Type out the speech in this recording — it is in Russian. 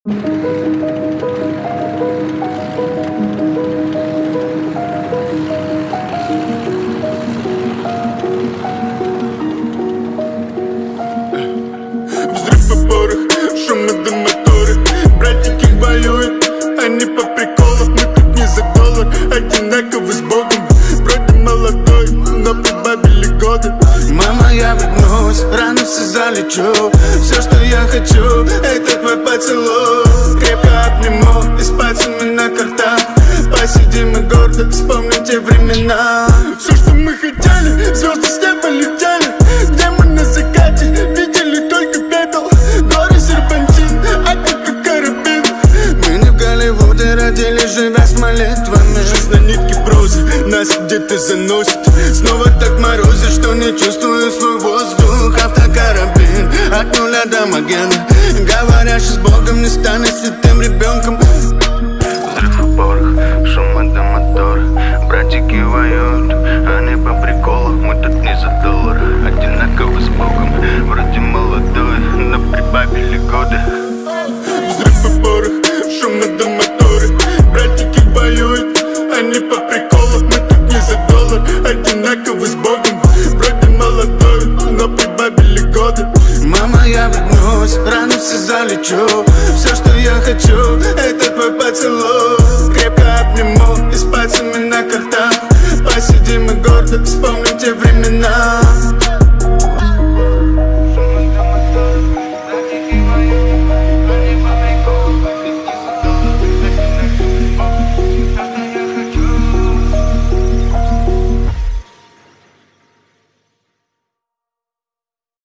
Взрыв и порох, шум до моторы. Братики воюют, они по приколам. Мы тут не за доллар, одинаковы с Богом. Вроде молодой, но прибавили годы. Мама, я вернусь, рано все залечу. Все, что я хочу, это твой поцелуй. Крепко обниму и с пальцами на картах. Посидим и гордо вспомним те времена. Все, что мы хотели, звезды с неба летели. Где мы на закате, видели только пепел. Горы, серпантин, а ты как карабин. Мы не в Голливуде родились, живя с молитвами. Жизнь на нитке прозы, нас где-то заносит. Снова так морозит, что не чувствую свой воздух. Автокарабин, от нуля до Магена. Говорящий с Богом, не станет святым ребенком. Взрыв и порох, шум до мотора. Братики воюют, они по приколу. Мы тут не за доллар, одинаковы с Богом. Вроде молодой, но прибавили годы. Взрыв и порох, шум до мотора. Братики воюют, они по приколу. Мы тут не за доллар, одинаковы с Богом. Вроде молодой, но прибавили годы. Мама, я вернусь, рано все залечу. Все, что я хочу, это твой поцелуй. Крепко обниму и с пальцами на картах. Посидим и гордо вспомним те времена.